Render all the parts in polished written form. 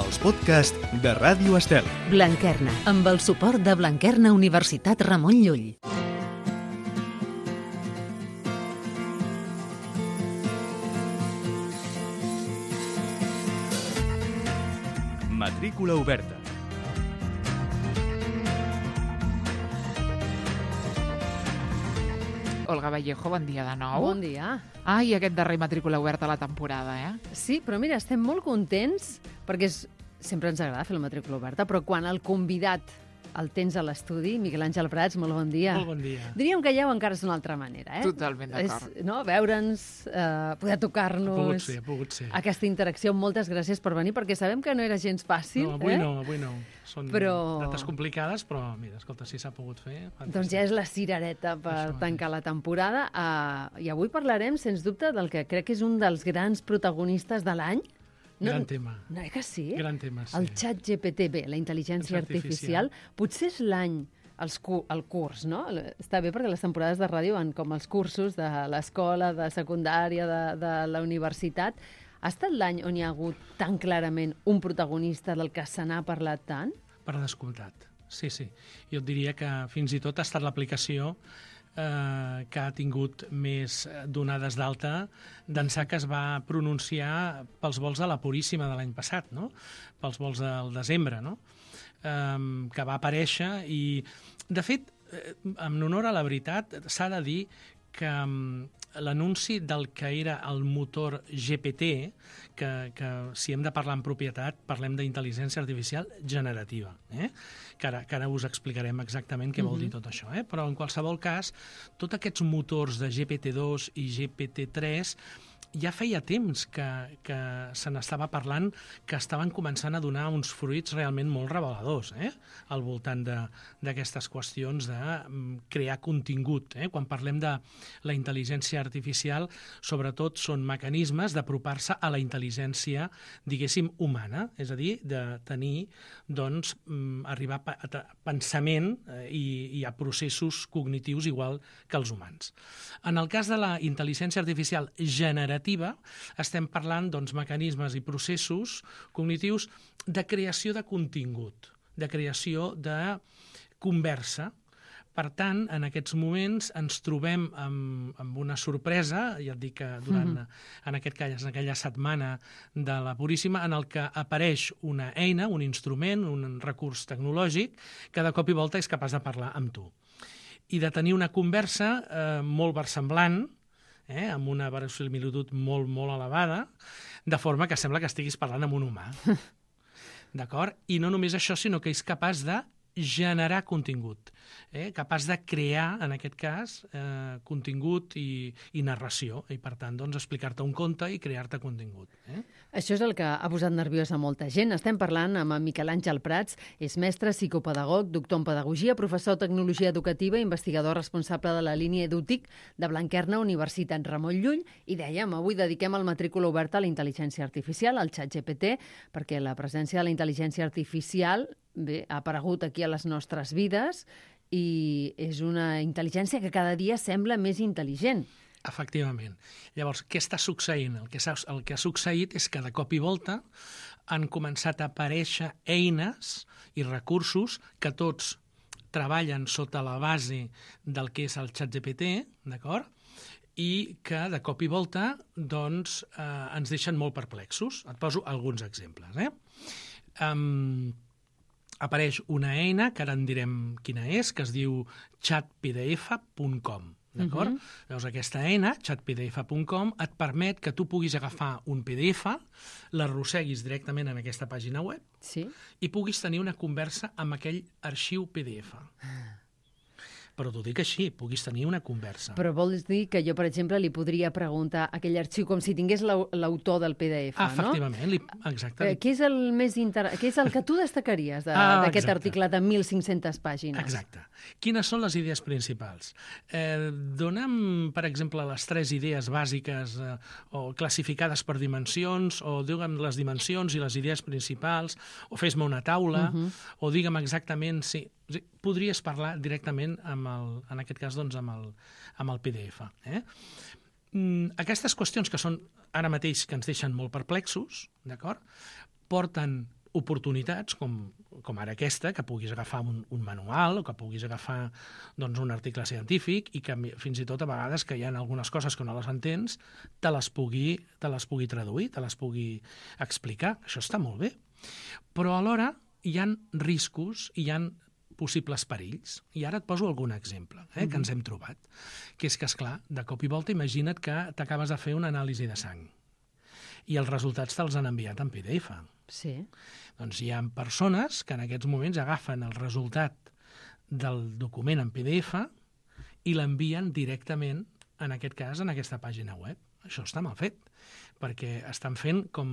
els podcasts de Ràdio Estel. Blanquerna, amb el suport de Blanquerna Universitat Ramon Llull. Matrícula oberta. Olga Vallejo, bon dia de nou. Bon dia. Ai, aquest darrer matrícula oberta a la temporada, Sí, però mira, estem molt contents perquè sempre ens agrada fer la matrícula oberta, però quan el convidat el tens a l'estudi, Miquel Àngel Prats, molt bon dia. Molt bon dia. Diríem que ja ho encara és una altra manera, Totalment d'acord. Veure'ns, poder tocar-nos... Ha pogut ser. Aquesta interacció. Moltes gràcies per venir, perquè sabem que no era gens fàcil. No, avui no. Són dates complicades, però mira, escolta, si s'ha pogut fer... Fantàstic. Doncs ja és la cirereta per tancar la temporada. I avui parlarem, sens dubte, del que crec que és un dels grans protagonistes de l'any. Gran tema. No, que sí? Gran tema, sí. El ChatGPT, la intel·ligència artificial. Potser és l'any, el curs, no? Està bé perquè les temporades de ràdio van com els cursos de l'escola, de secundària, de la universitat. Ha estat l'any on hi ha hagut tan clarament un protagonista del que se n'ha parlat tant? Per descomptat, sí. Jo et diria que fins i tot ha estat l'aplicació que ha tingut més donades d'alta d'ençà que es va pronunciar pels vols de la Puríssima de l'any passat, no? Pels vols del desembre, no? Que va aparèixer i, de fet, en honor a la veritat, s'ha de dir que l'anunci del que era el motor GPT, que si hem de parlar en propietat, parlem d'intel·ligència artificial generativa, que ara us explicarem exactament què vol dir tot això. Però en qualsevol cas, tots aquests motors de GPT-2 i GPT-3 ja feia temps que se n'estava parlant, que estaven començant a donar uns fruits realment molt reveladors al voltant d'aquestes qüestions de crear contingut. Quan parlem de la intel·ligència artificial, sobretot són mecanismes d'apropar-se a la intel·ligència, diguéssim, humana, és a dir, de tenir, doncs, arribar a pensament i a processos cognitius igual que els humans. En el cas de la intel·ligència artificial generativa, estem parlant doncs, mecanismes i processos cognitius de creació de contingut, de creació de conversa. Per tant, en aquests moments ens trobem amb una sorpresa, ja et dic que durant, en aquest cas, en aquella setmana de la Puríssima, en el que apareix una eina, un instrument, un recurs tecnològic, que de cop i volta és capaç de parlar amb tu. I de tenir una conversa molt versemblant, amb una verosimilitud molt, molt elevada, de forma que sembla que estiguis parlant amb un humà. D'acord? I no només això, sinó que és capaç de generar contingut, capaç de crear, en aquest cas, contingut i narració, i per tant, doncs, explicar-te un conte i crear-te contingut. Això és el que ha posat nerviós a molta gent. Estem parlant amb en Miquel Àngel Prats, és mestre, psicopedagog, doctor en pedagogia, professor de tecnologia educativa, investigador responsable de la línia EduTIC de Blanquerna Universitat Ramon Llull, i dèiem, avui dediquem el matrícula oberta a la intel·ligència artificial, al ChatGPT, perquè la presència de la intel·ligència artificial ha aparegut aquí a les nostres vides i és una intel·ligència que cada dia sembla més intel·ligent. Efectivament. Llavors, què està succeint? El que ha succeït és que de cop i volta han començat a aparèixer eines i recursos que tots treballen sota la base del que és el ChatGPT, d'acord? I que de cop i volta doncs, ens deixen molt perplexos. Et poso alguns exemples. Apareix una eina, que ara en direm quina és, que es diu chatpdf.com. D'acord? Llavors, aquesta eina, chatpdf.com, et permet que tu puguis agafar un PDF, l'arrosseguis directament en aquesta pàgina web i puguis tenir una conversa amb aquell arxiu PDF. Però t'ho dic així, puguis tenir una conversa. Però vols dir que jo, per exemple, li podria preguntar aquell arxiu com si tingués l'autor del PDF, no? Efectivament, exacte. Què és el que tu destacaries d'aquest article de 1.500 pàgines? Exacte. Quines són les idees principals? Dóna'm, per exemple, les 3 idees bàsiques o classificades per dimensions, o digue'm les dimensions i les idees principals, o fes-me una taula, o digue'm exactament si... Podries parlar directament, en aquest cas, doncs, amb el PDF. Aquestes qüestions que són ara mateix que ens deixen molt perplexos, d'acord? Porten oportunitats, com ara aquesta, que puguis agafar un manual o que puguis agafar un article científic i que fins i tot a vegades que hi ha algunes coses que no les entens, te les pugui traduir, te les pugui explicar. Això està molt bé. Però alhora hi ha riscos, hi ha possibles perills. I ara et poso algun exemple que ens hem trobat. Que és que, esclar, de cop i volta imagina't que t'acabes de fer una anàlisi de sang i els resultats te'ls han enviat en PDF. Sí. Doncs hi ha persones que en aquests moments agafen el resultat del document en PDF i l'envien directament, en aquest cas, en aquesta pàgina web. Això està mal fet, perquè estan fent com,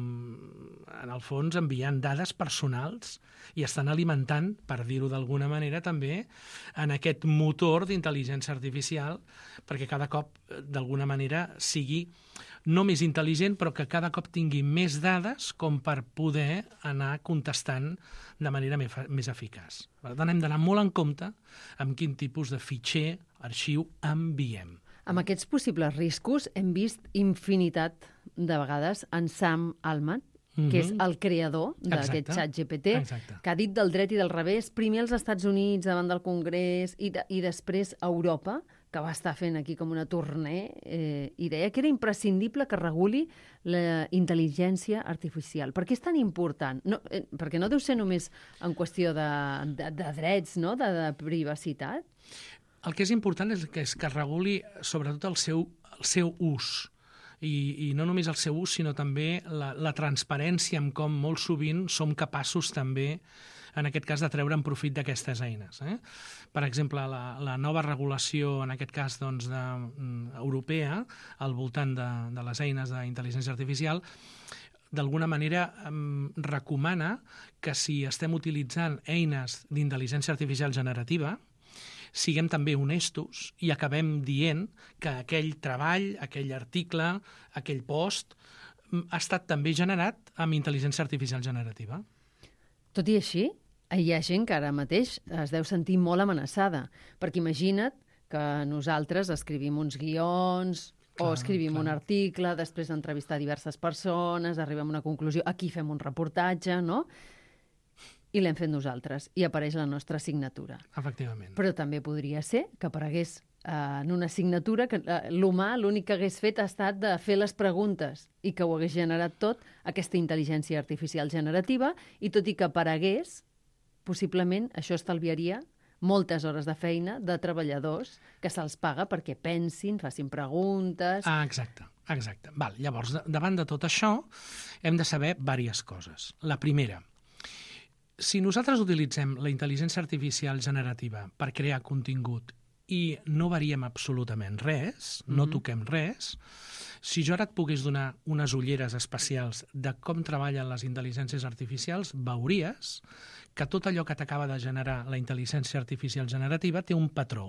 en el fons, enviant dades personals i estan alimentant, per dir-ho d'alguna manera, també en aquest motor d'intel·ligència artificial, perquè cada cop, d'alguna manera, sigui no més intel·ligent, però que cada cop tingui més dades com per poder anar contestant de manera més eficaç. Per tant, hem d'anar molt en compte amb quin tipus de fitxer, arxiu, enviem. Amb aquests possibles riscos hem vist infinitat de vegades en Sam Altman, que és el creador d'aquest xat GPT, que ha dit del dret i del revés, primer als Estats Units davant del Congrés i després a Europa, que va estar fent aquí com una tournée, i deia que era imprescindible que reguli la intel·ligència artificial. Per què és tan important? No, perquè no deu ser només en qüestió de drets, no? de privacitat? El que és important és que es reguli sobretot el seu ús. I no només el seu ús, sinó també la transparència amb com molt sovint som capaços també, en aquest cas, de treure en profit d'aquestes eines. Per exemple, la nova regulació, en aquest cas europea, al voltant de les eines d'intel·ligència artificial, d'alguna manera recomana que si estem utilitzant eines d'intel·ligència artificial generativa, siguem també honestos i acabem dient que aquell treball, aquell article, aquell post ha estat també generat amb intel·ligència artificial generativa. Tot i així, hi ha gent que ara mateix es deu sentir molt amenaçada, perquè imagina't que nosaltres escrivim uns guions o escrivim un article, després d'entrevistar diverses persones, arribem a una conclusió, aquí fem un reportatge, no? I l'hem fet nosaltres, i apareix la nostra signatura. Efectivament. Però també podria ser que aparegués en una signatura que l'humà l'únic que hagués fet ha estat de fer les preguntes i que ho hagués generat tot aquesta intel·ligència artificial generativa, i tot i que aparegués, possiblement això estalviaria moltes hores de feina de treballadors que se'ls paga perquè pensin, facin preguntes... Exacte. Val, llavors, davant de tot això, hem de saber diverses coses. La primera, si nosaltres utilitzem la intel·ligència artificial generativa per crear contingut i no variem absolutament res, no toquem res, si jo ara et pogués donar unes ulleres especials de com treballen les intel·ligències artificials, veuries que tot allò que t'acaba de generar la intel·ligència artificial generativa té un patró.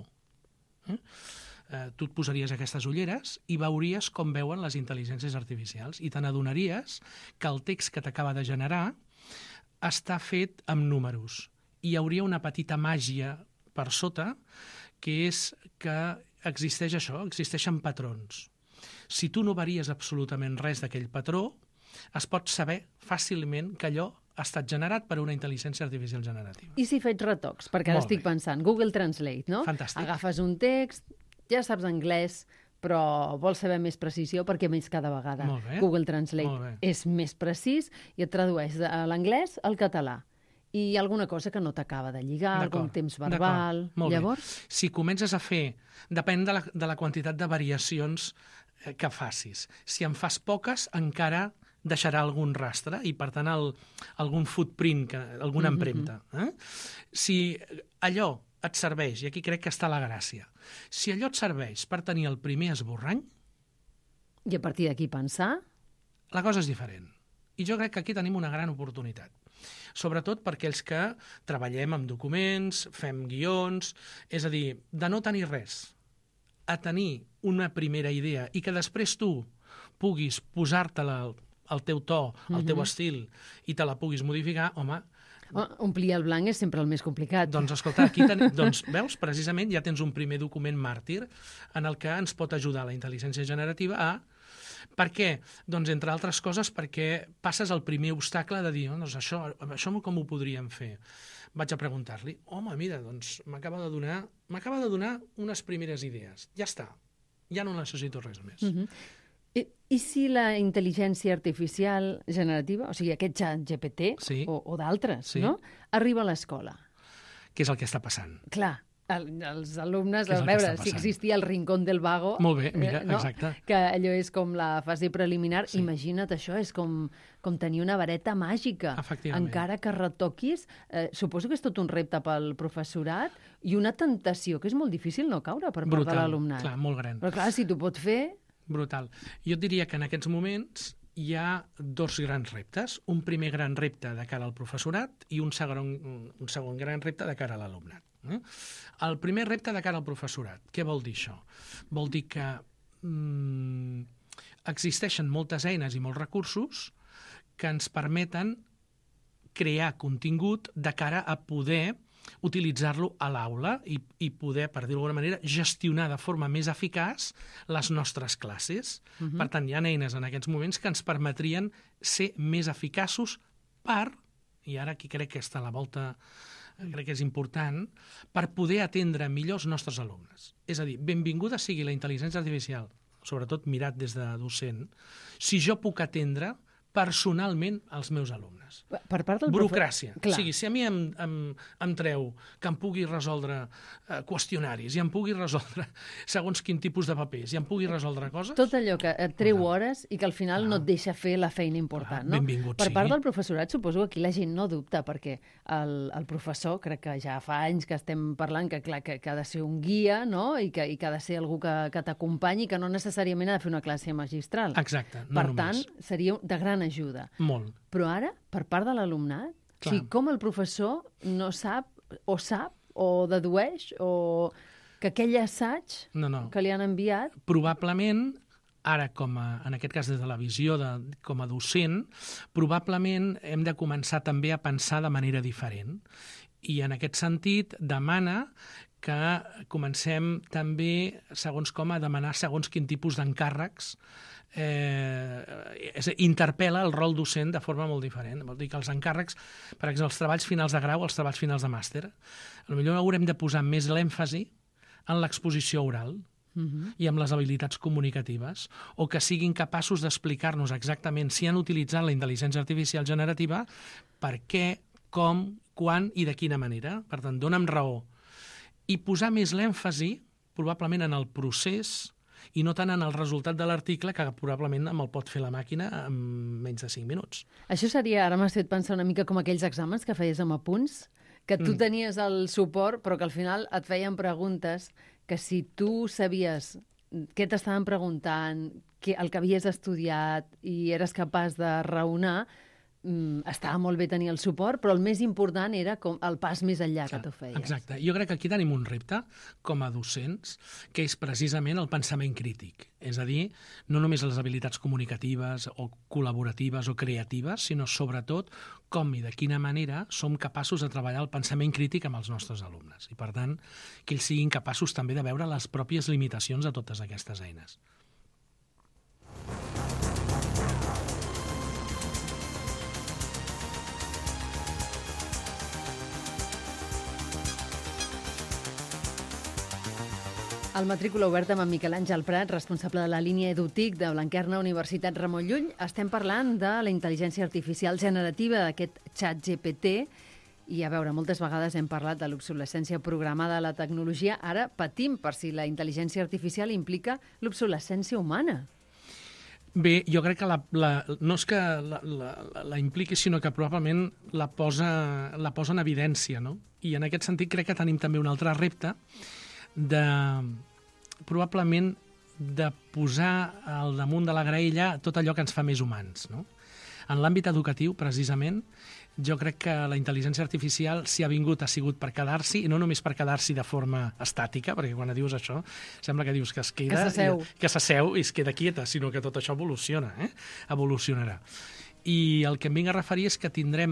Tu et posaries aquestes ulleres i veuries com veuen les intel·ligències artificials i te n'adonaries que el text que t'acaba de generar està fet amb números. I hi hauria una petita màgia per sota, que és que existeix això, existeixen patrons. Si tu no varies absolutament res d'aquell patró, es pot saber fàcilment que allò ha estat generat per una intel·ligència artificial generativa. I si faig retocs? Perquè ara estic pensant, Google Translate, no? Fantàstic. Agafes un text, ja saps anglès, però vols saber més precisió perquè més cada vegada Google Translate és més precís i et tradueix de l'anglès al català. I hi ha alguna cosa que no t'acaba de lligar, algun temps verbal... Llavors... Si comences a fer... Depèn de la quantitat de variacions que facis. Si en fas poques, encara deixarà algun rastre i, per tant, algun footprint, alguna empremta. Si allò et serveix, i aquí crec que està la gràcia, si allò et serveix per tenir el primer esborrany... I a partir d'aquí pensar... La cosa és diferent. I jo crec que aquí tenim una gran oportunitat. Sobretot per aquells que treballem amb documents, fem guions... És a dir, de no tenir res a tenir una primera idea i que després tu puguis posar-te-la al teu to, al teu estil, i te la puguis modificar, home... Omplir el blanc és sempre el més complicat. Doncs escolta, aquí veus, precisament ja tens un primer document màrtir en el que ens pot ajudar la intel·ligència generativa a Per què? Doncs, entre altres coses, perquè passes el primer obstacle de dir, doncs això com ho podríem fer? Vaig a preguntar-li, home, mira, doncs m'acaba de donar unes primeres idees. Ja està, ja no necessito res més. I si la intel·ligència artificial generativa, o sigui, aquest xat GPT o d'altres, no? Arriba a l'escola? Què és el que està passant? Clar, els alumnes, a veure, si existia el Rincón del Vago... Molt bé, mira, exacte. Que allò és com la fase preliminar. Imagina't, això és com tenir una vareta màgica. Efectivament. Encara que retoquis, suposo que és tot un repte pel professorat i una tentació que és molt difícil no caure per part de l'alumnat. Clar, molt gran. Però clar, si t'ho pot fer... Brutal. Jo et diria que en aquests moments hi ha dos grans reptes. Un primer gran repte de cara al professorat i un segon gran repte de cara a l'alumnat. El primer repte de cara al professorat. Què vol dir això? Vol dir que existeixen moltes eines i molts recursos que ens permeten crear contingut de cara a poder utilitzar-lo a l'aula i poder, per dir-ho d'alguna manera, gestionar de forma més eficaç les nostres classes. Per tant, hi ha eines en aquests moments que ens permetrien ser més eficaços i ara aquí crec que està a la volta, crec que és important, per poder atendre millor els nostres alumnes. És a dir, benvinguda sigui la intel·ligència artificial, sobretot mirat des de docent, si jo puc atendre personalment als meus alumnes. Per part del burocràcia. O sigui, si a mi em treu que em pugui resoldre qüestionaris i em pugui resoldre segons quin tipus de papers i em pugui resoldre coses... Tot allò que et treu hores i que al final no et deixa fer la feina important, no? Benvingut sigui. Per part del professorat, suposo que aquí la gent no dubta, perquè el professor, crec que ja fa anys que estem parlant que, clar, que ha de ser un guia, no? I que ha de ser algú que t'acompanyi, que no necessàriament ha de fer una classe magistral. Exacte, no només. Per tant, seria de gran ajuda. Molt. Però ara, per part de l'alumnat, o sigui, com el professor no sap o dedueix o que aquell assaig que li han enviat... Probablement, ara, en aquest cas des de la visió com a docent, probablement hem de començar també a pensar de manera diferent. I en aquest sentit demana que comencem també, segons com, a demanar segons quin tipus d'encàrrecs interpel·la el rol docent de forma molt diferent. Vol dir que els encàrrecs, per exemple, els treballs finals de grau, els treballs finals de màster, potser haurem de posar més l'èmfasi en l'exposició oral i amb les habilitats comunicatives, o que siguin capaços d'explicar-nos exactament si han utilitzat la intel·ligència artificial generativa, per què, com, quan i de quina manera. Per tant, dona'm raó. I posar més l'èmfasi, probablement, en el procés i no tant en el resultat de l'article, que probablement me'l pot fer la màquina en menys de 5 minuts. Això seria, ara m'has fet pensar una mica com aquells exàmens que feies amb apunts, que tu tenies el suport, però que al final et feien preguntes que si tu sabies què t'estaven preguntant, el que havies estudiat i eres capaç de raonar, estava molt bé tenir el suport, però el més important era com el pas més enllà que tu feies. Exacte. Jo crec que aquí tenim un repte com a docents, que és precisament el pensament crític. És a dir, no només les habilitats comunicatives o col·laboratives o creatives, sinó sobretot com i de quina manera som capaços de treballar el pensament crític amb els nostres alumnes. I, per tant, que ells siguin capaços també de veure les pròpies limitacions de totes aquestes eines. El Matrícula Oberta amb en Miquel Àngel Prat, responsable de la línia EduTIC de Blanquerna, Universitat Ramon Llull. Estem parlant de la intel·ligència artificial generativa d'aquest xat GPT. I, a veure, moltes vegades hem parlat de l'obsolescència programada de la tecnologia. Ara patim per si la intel·ligència artificial implica l'obsolescència humana. Bé, jo crec que no és que la impliqui, sinó que probablement la posa en evidència, no? I en aquest sentit crec que tenim també un altre repte probablement de posar al damunt de la graella tot allò que ens fa més humans, no? En l'àmbit educatiu, precisament, jo crec que la intel·ligència artificial, si ha vingut, ha sigut per quedar-s'hi, i no només per quedar-s'hi de forma estàtica, perquè quan dius això, sembla que dius que es queda... Que s'asseu i es queda quieta, sinó que tot això evoluciona, evolucionarà. I el que em vinc a referir és que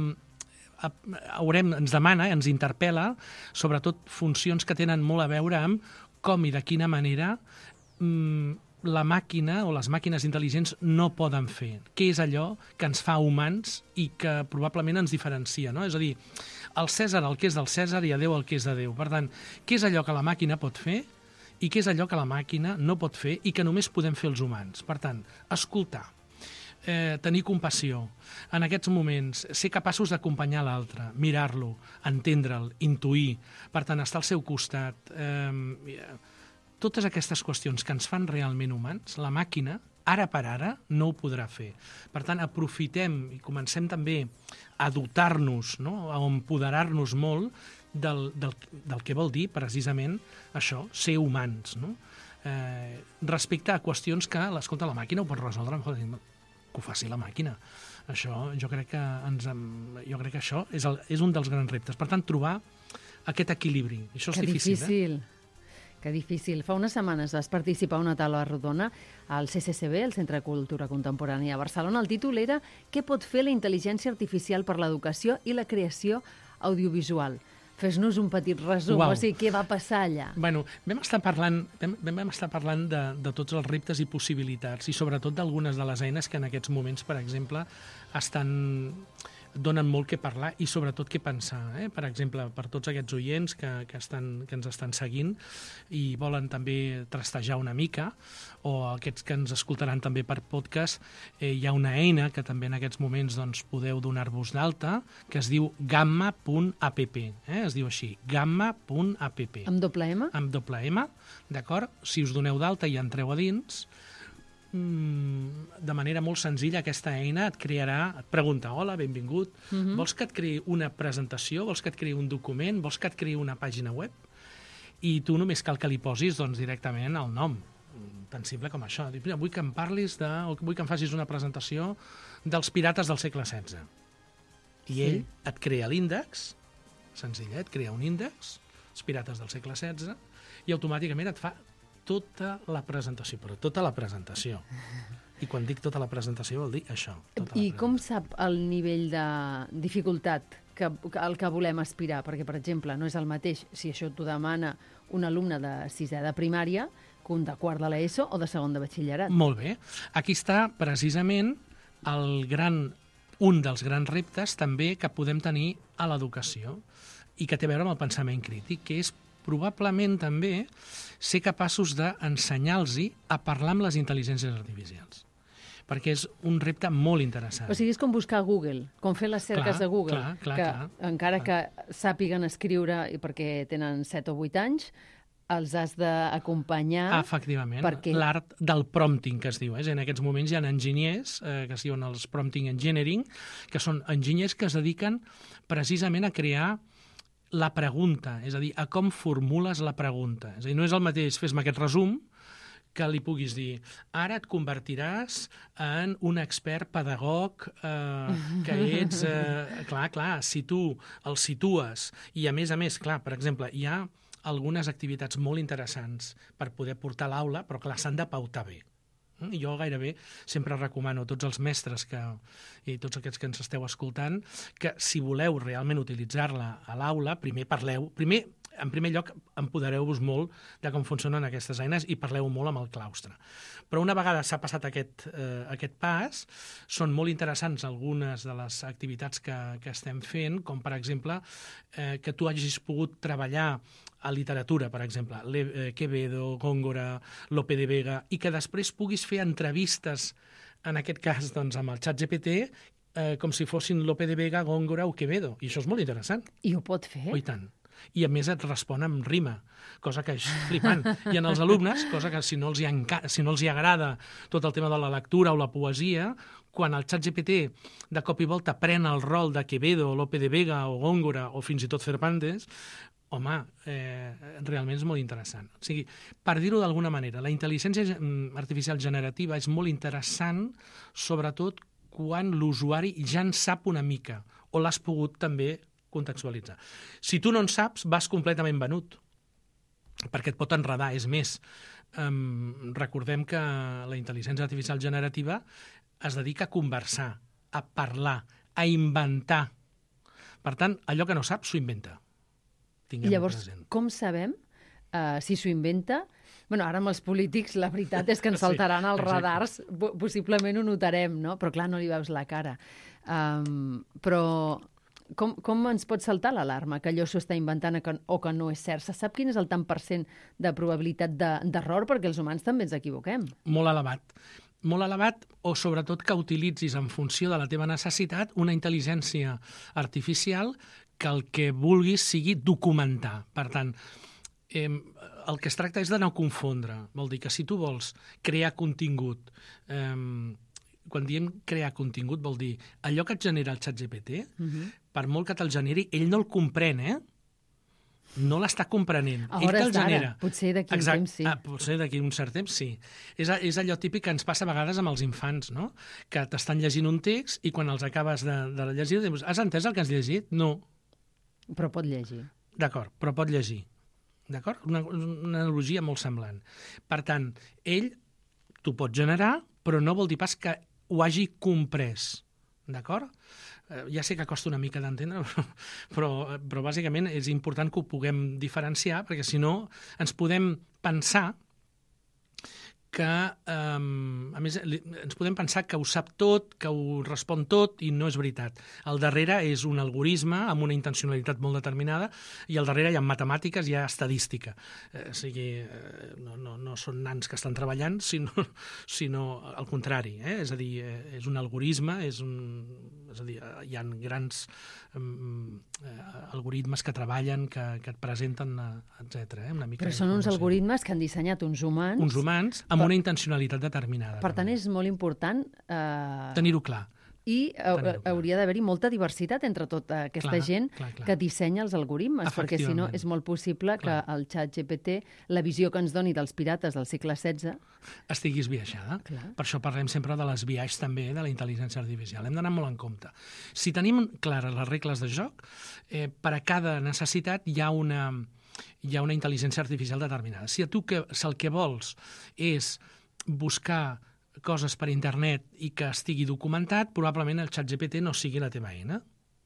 ens demana, ens interpel·la, sobretot funcions que tenen molt a veure amb com i de quina manera la màquina o les màquines intel·ligents no poden fer. Què és allò que ens fa humans i que probablement ens diferencia, no? És a dir, al Cèsar el que és del Cèsar i a Déu el que és de Déu. Per tant, què és allò que la màquina pot fer i què és allò que la màquina no pot fer i que només podem fer els humans? Per tant, escoltar, tenir compassió, en aquests moments ser capaços d'acompanyar l'altre, mirar-lo, entendre'l, intuir, per tant, estar al seu costat. Totes aquestes qüestions que ens fan realment humans, la màquina, ara per ara, no ho podrà fer. Per tant, aprofitem i comencem també a dotar-nos, no? A empoderar-nos molt del que vol dir, precisament, això, ser humans, no? Respecte a qüestions que, escolta, la màquina ho pot resoldre, que ho faci la màquina. Això, jo crec que això és un dels grans reptes. Per tant, trobar aquest equilibri. Això és difícil. Que difícil. Fa unes setmanes vas participar a una taula rodona al CCCB, el Centre de Cultura Contemporània a Barcelona. El títol era «Què pot fer la intel·ligència artificial per l'educació i la creació audiovisual?» Fes-nos un petit resum, Uau. O sigui, què va passar allà? Bueno, vam estar parlant de tots els reptes i possibilitats i sobretot d'algunes de les eines que en aquests moments, per exemple, donen molt què parlar i sobretot què pensar. Per exemple, per tots aquests oients que ens estan seguint i volen també trastejar una mica, o aquests que ens escoltaran també per podcast, hi ha una eina que també en aquests moments doncs, podeu donar-vos d'alta, que es diu gamma.app. Es diu així, gamma.app. Amb doble M? Amb doble M, d'acord? Si us doneu d'alta i entreu a dins, de manera molt senzilla aquesta eina et pregunta, hola, benvingut, vols que et creï una presentació, vols que et creï un document, vols que et creï una pàgina web? I tu només cal que li posis doncs, directament el nom, tan simple com això. Dius, vull que em parlis o vull que em facis una presentació dels pirates del segle XVI. I ell et crea l'índex, senzillet, et crea un índex, els pirates del segle XVI, i automàticament et fa tota la presentació, però tota la presentació. I quan dic tota la presentació vol dir això. I com sap el nivell de dificultat al que volem aspirar? Perquè, per exemple, no és el mateix si això t'ho demana un alumne de 6è de primària que un de quart de l'ESO o de segon de batxillerat. Molt bé. Aquí està precisament un dels grans reptes també que podem tenir a l'educació i que té a veure amb el pensament crític, que és probablement també ser capaços d'ensenyar-los a parlar amb les intel·ligències artificials. Perquè és un repte molt interessant. O sigui, és com buscar a Google, com fer les cerques de Google, encara que sàpiguen escriure perquè tenen 7 o 8 anys, els has d'acompanyar... Efectivament, l'art del prompting, que es diu. En aquests moments hi ha enginyers, que es diuen els prompting engineering, que són enginyers que es dediquen precisament a crear la pregunta, és a dir, a com formules la pregunta. És a dir, no és el mateix fes-me aquest resum que li puguis dir, ara et convertiràs en un expert pedagog que ets... Clar, si tu el situes i a més, clar, per exemple, hi ha algunes activitats molt interessants per poder portar a l'aula, però clar, s'han de pautar bé. Jo gairebé sempre recomano a tots els mestres i tots aquests que ens esteu escoltant que si voleu realment utilitzar-la a l'aula, en primer lloc, empodereu-vos molt de com funcionen aquestes eines i parleu molt amb el claustre. Però una vegada s'ha passat aquest pas, són molt interessants algunes de les activitats que estem fent, com per exemple que tu hagis pogut treballar a literatura, per exemple, Quevedo, Góngora, Lope de Vega, i que després puguis fer entrevistes, en aquest cas doncs, amb el ChatGPT, com si fossin Lope de Vega, Góngora o Quevedo. I això és molt interessant. I ho pot fer? Oh, i tant. I a més et respon amb rima, cosa que és flipant. I en els alumnes, cosa que si no els agrada tot el tema de la lectura o la poesia, quan el ChatGPT de cop i volta pren el rol de Quevedo, Lope de Vega o Góngora o fins i tot Cervantes, home, realment és molt interessant. O sigui, per dir-ho d'alguna manera, la intel·ligència artificial generativa és molt interessant, sobretot quan l'usuari ja en sap una mica o l'has pogut també contextualitzar. Si tu no en saps, vas completament venut, perquè et pot enredar. És més, recordem que la intel·ligència artificial generativa es dedica a conversar, a parlar, a inventar. Per tant, allò que no sap, s'ho inventa. I llavors, com sabem si s'ho inventa Bueno, ara amb els polítics la veritat és que ens saltaran els radars, possiblement ho notarem, no? Però clar, no li veus la cara. Però com ens pot saltar l'alarma que allò s'ho està inventant o que no és cert? Se sap quin és el tant % de probabilitat d'error? Perquè els humans també ens equivoquem. Molt elevat, o sobretot que utilitzis en funció de la teva necessitat una intel·ligència artificial que el que vulguis sigui documentar. Per tant, el que es tracta és de no confondre. Vol dir que si tu vols crear contingut, quan diem crear contingut vol dir allò que et genera el ChatGPT, per molt que te'l generi, ell no el comprèn, no l'està comprenent. A hores d'ara, potser d'aquí un temps sí. Potser d'aquí un cert temps sí. És allò típic que ens passa a vegades amb els infants, no? Que t'estan llegint un text i quan els acabes de llegir dius, has entès el que has llegit? No. Però pot llegir. D'acord, però pot llegir. D'acord? Una analogia molt semblant. Per tant, ell t'ho pot generar, però no vol dir pas que ho hagi comprès. D'acord? Ja sé que costa una mica d'entendre, però bàsicament és important que ho puguem diferenciar, perquè si no ens podem pensar que, a més, ens podem pensar que ho sap tot, que ho respon tot, i no és veritat. Al darrere és un algoritme amb una intencionalitat molt determinada, i al darrere hi ha matemàtiques, hi ha estadística. O sigui, no són nans que estan treballant, sinó al contrari. És a dir, és un algoritme, és a dir, hi ha grans algoritmes que treballen, que et presenten, etc. Però són uns algoritmes que han dissenyat uns humans. Uns humans amb una intencionalitat determinada. Per tant, és molt important tenir-ho clar. I hauria d'haver-hi molta diversitat entre tota aquesta gent que dissenya els algoritmes, perquè si no és molt possible que el ChatGPT, la visió que ens doni dels pirates del segle XVI... estigui esbiaixada. Per això parlem sempre de l'esbiaix també de la intel·ligència artificial. Hem d'anar molt en compte. Si tenim clares les regles de joc, per a cada necessitat hi ha una intel·ligència artificial determinada. Si tu el que vols és buscar coses per internet i que estigui documentat, probablement el ChatGPT no sigui la teva eina.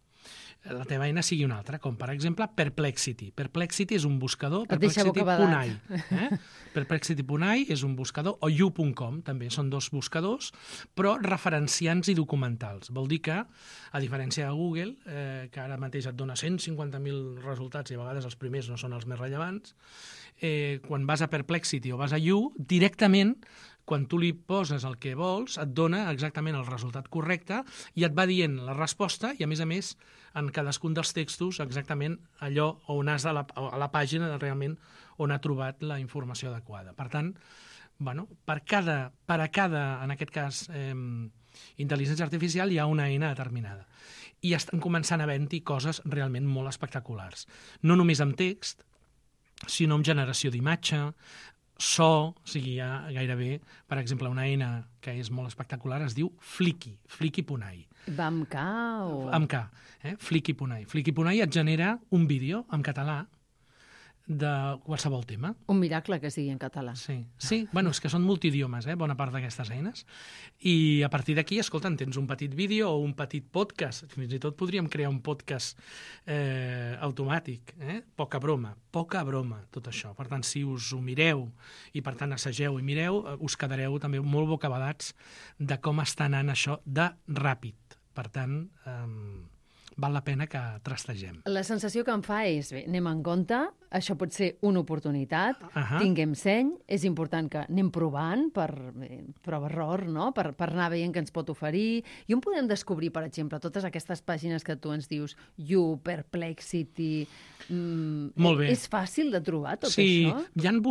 La teva eina sigui una altra, com per exemple Perplexity. Perplexity és un buscador, Perplexity.ai. Perplexity.ai és un buscador, o you.com, també són dos buscadors, però referenciants i documentals. Vol dir que, a diferència de Google, que ara mateix et dona 150.000 resultats i a vegades els primers no són els més rellevants, quan vas a Perplexity o vas a You, directament, quan tu li poses el que vols, et dona exactament el resultat correcte i et va dient la resposta i, a més, en cadascun dels textos exactament allò on has a la pàgina realment on ha trobat la informació adequada. Per tant, per a cada, en aquest cas, intel·ligència artificial hi ha una eina determinada. I estan començant a haver-hi coses realment molt espectaculars. No només amb text, sinó amb generació d'imatge, so, o sigui, hi ha gairebé, per exemple, una eina que és molt espectacular, es diu Flicky, Flicky.ai. Va amb K o...? Amb K, Flicky.ai. Flicky.ai et genera un vídeo en català de qualsevol tema. Un miracle que sigui en català. Sí, és que són multidiomes, bona part d'aquestes eines, i a partir d'aquí, escolta, tens un petit vídeo o un petit podcast, fins i tot podríem crear un podcast automàtic, poca broma, tot això. Per tant, si us ho mireu i per tant assageu i mireu, us quedareu també molt bocabadats de com està anant això de ràpid. Per tant, val la pena que trastegem. La sensació que em fa és, bé, anem en compte, això pot ser una oportunitat, tinguem seny, és important que anem provant per prova-error, no? Per anar veient què ens pot oferir. I on podem descobrir, per exemple, totes aquestes pàgines que tu ens dius, You, Perplexity... Molt bé. És fàcil de trobar tot això? Sí, hi ha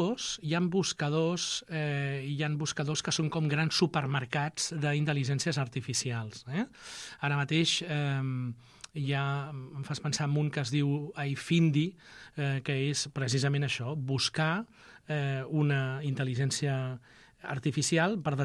buscadors que són com grans supermercats d'intel·ligències artificials. Ara mateix em fas pensar en un que es diu iFindy, que és precisament això, buscar una intel·ligència artificial per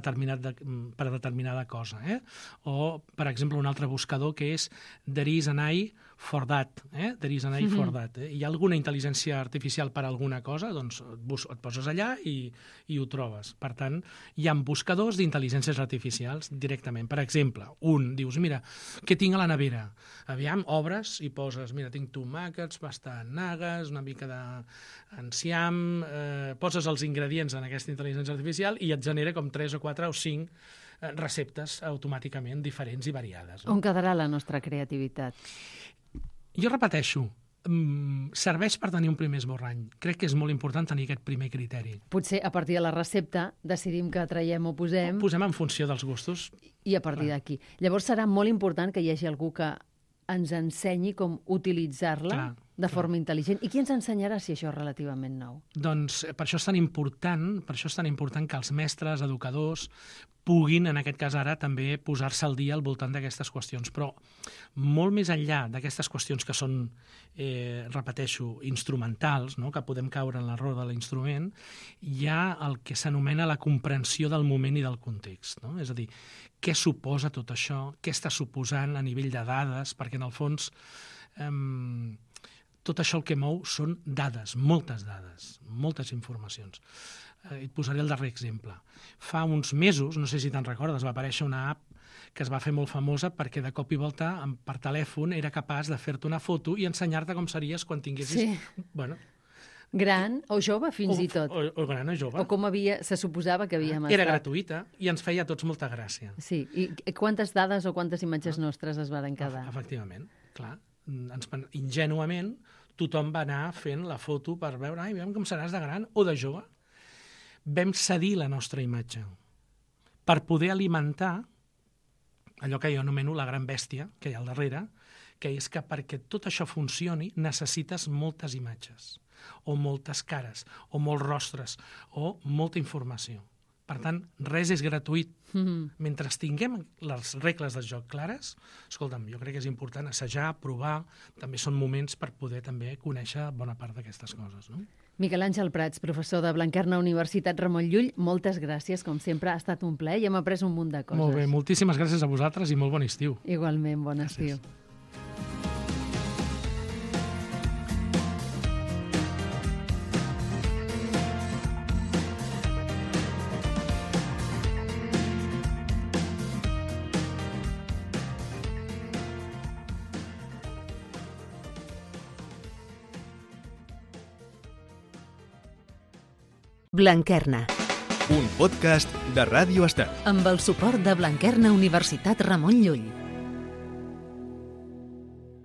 determinada cosa. O, per exemple, un altre buscador que és thereisani.com. for that, there is an AI for that. Hi ha alguna intel·ligència artificial per a alguna cosa, doncs et poses allà i ho trobes. Per tant, hi ha buscadors d'intel·ligències artificials directament. Per exemple, dius, mira, què tinc a la nevera? Aviam, obres i poses, mira, tinc tomàquets, pastanagues, una mica d'enciam, poses els ingredients en aquesta intel·ligència artificial i et genera com 3 o 4 o 5 receptes automàticament diferents i variades. On quedarà la nostra creativitat? Jo repeteixo, serveix per tenir un primer esborrany. Crec que és molt important tenir aquest primer criteri. Potser a partir de la recepta decidim que traiem o posem... Posem en funció dels gustos. I a partir d'aquí. Llavors serà molt important que hi hagi algú que ens ensenyi com utilitzar-la de forma intel·ligent. I qui ens ensenyarà si això és relativament nou? Doncs per això és tan important que els mestres, educadors, puguin, en aquest cas ara, també posar-se al dia al voltant d'aquestes qüestions. Però molt més enllà d'aquestes qüestions que són, repeteixo, instrumentals, no? Que podem caure en l'error de l'instrument, hi ha el que s'anomena la comprensió del moment i del context. No? És a dir, què suposa tot això? Què està suposant a nivell de dades? Perquè, en el fons, tot això el que mou són dades, moltes informacions. Et posaré el darrer exemple. Fa uns mesos, no sé si te'n recordes, va aparèixer una app que es va fer molt famosa perquè de cop i volta per telèfon era capaç de fer-te una foto i ensenyar-te com series quan tinguessis... Sí. Bueno, gran o jove, fins i tot. O gran o jove. O com se suposava que havíem estat. Era gratuïta i ens feia a tots molta gràcia. Sí. I quantes dades o quantes imatges nostres es varen quedar? Efectivament, clar. Ingènuament, tothom va anar fent la foto per veure, ai, veiem com seràs de gran o de jove. Vam cedir la nostra imatge per poder alimentar allò que jo anomeno la gran bèstia que hi ha al darrere, que és que perquè tot això funcioni necessites moltes imatges, o moltes cares, o molts rostres, o molta informació. Per tant, res és gratuït. Mentre tinguem les regles del joc clares, escolta'm, jo crec que és important assajar, provar, també són moments per poder també conèixer bona part d'aquestes coses, no? Miquel Àngel Prats, professor de Blanquerna Universitat Ramon Llull, moltes gràcies, com sempre, ha estat un plaer i hem après un munt de coses. Molt bé, moltíssimes gràcies a vosaltres i molt bon estiu. Igualment, bon estiu. Blanquerna. Un podcast de Ràdio Estel. Amb el suport de Blanquerna Universitat Ramon Llull.